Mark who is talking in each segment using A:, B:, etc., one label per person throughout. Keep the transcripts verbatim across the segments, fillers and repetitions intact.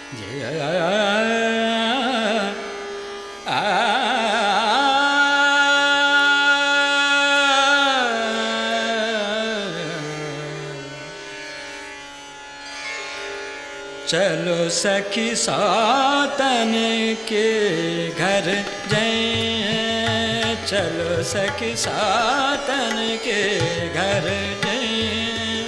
A: चलो सखी सातन के घर जाएं, चलो सखी सातन के घर जाएं।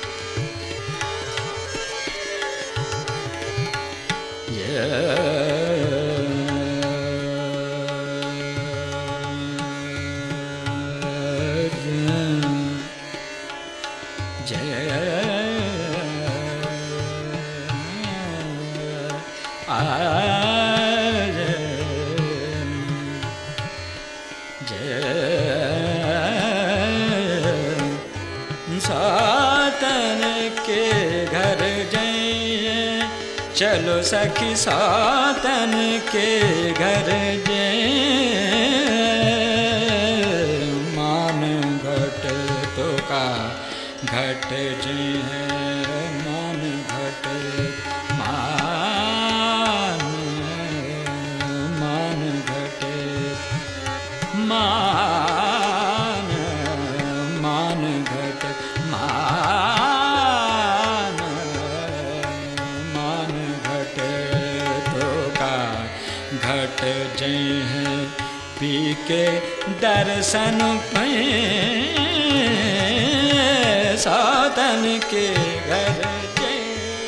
A: सातन के घर जाएं, चलो सखी सातन के घर जाएं। मान घट तो का घट जे मान घट मान मान घट मान मान घट मान मान घट तो का घट जय है पी के दर्शन पे सातन के घर जय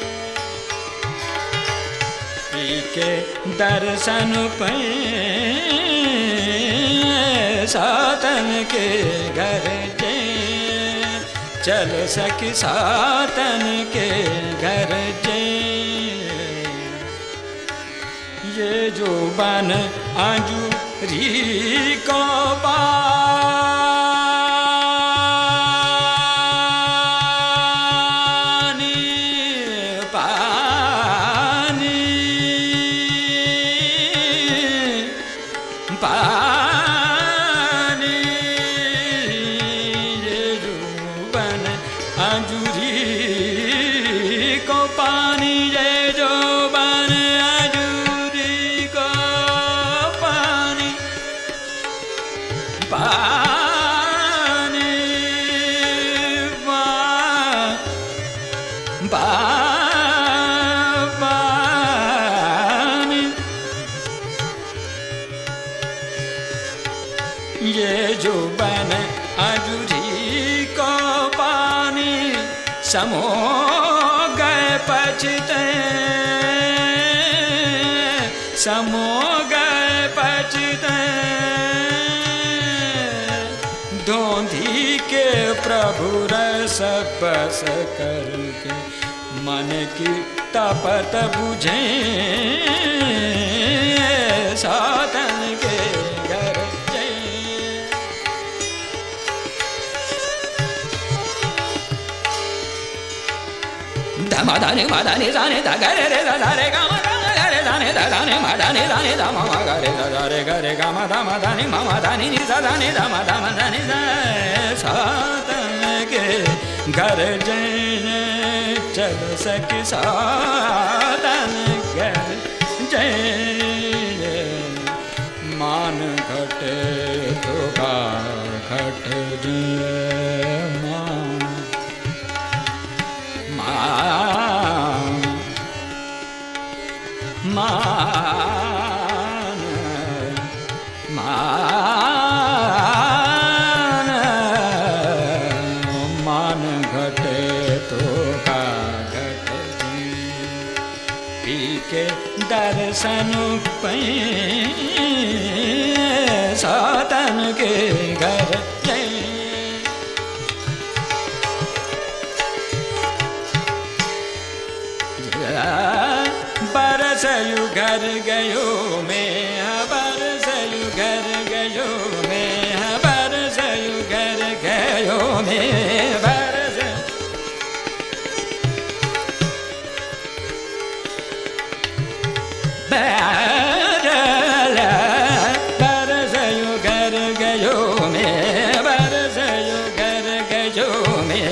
A: पी के दर्शन पे सातन के घर जय। चलो सखी सातन के घर जय। ये जो बन अंजूरी को पानी पानी पानी ये जो बन अंजूरी को पानी ये जो बन अंजूरी को पानी पानी पानी ये जो बन अंजूरी को पानी समो गए पछते समो गए पछते धोंधी के प्रभु रस बस करके मन की तपत बुझे सातन के घर मादानी मादानी जाने दा गरे रे दा रे गा मा गरे जाने दा जाने मादानी जाने दा मा गरे दा रे गरे गा मा दा मादानी मा मादानी नि दा जाने दा मा दा मादानी दा सातन के घर जय। चलो सखी सातन घर जय। मान घट तो का घट जय मान मान मान घटे तो का घट पी के दर्शन पे सातन के घर बरसयु घर गयो मैं बरसयु घर गयो मैं बरसयु घर गयो मैं बरस बरसयु घर गयो मैं बरसयु घर गयो मैं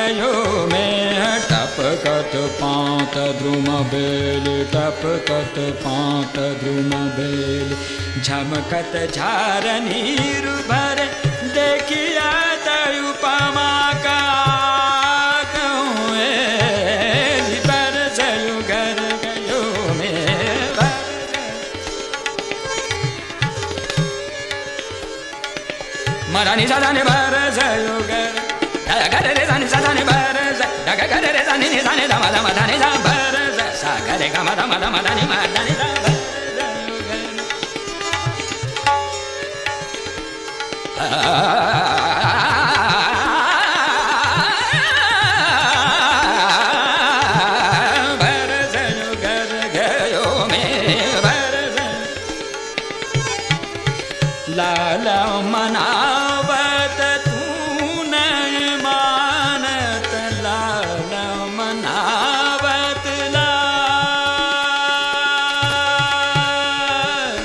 A: गयो में टपकत पांत द्रुम बेल टपकत पांत द्रुम बेल झमकत झार नीर भर देखिया उपमा का बरसयो घर गयो में मरानी साधाने बरसयो घर गर रे जाने साधाने बरस ग गर रे जाने नि जाने दा दा दा नि दा बरस सा ग रे ग म दा म दा म दा नि म दा नि दा बरसयो घर गयो में बरस लाल मनावत तू नहीं मानत लाल मनावत लाल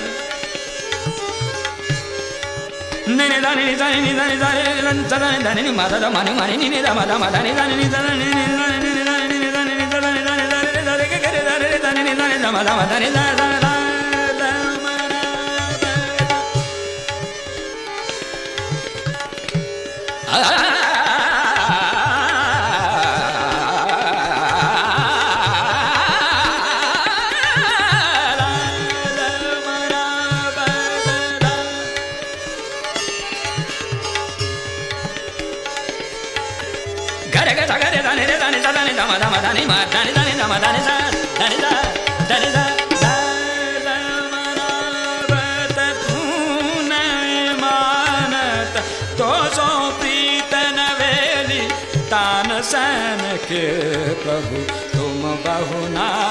A: नैने दाने नि दाने नि दाने दाने दाने दाने नि मादा माने माने नि दा मादा मादा नि दाने नि दाने नि दाने नि दाने नि दाने नि दाने दाने दाने के करे दाने दाने नि दाने दा मादा मादा नि दा दा तान सन के प्रभु तुम बहुना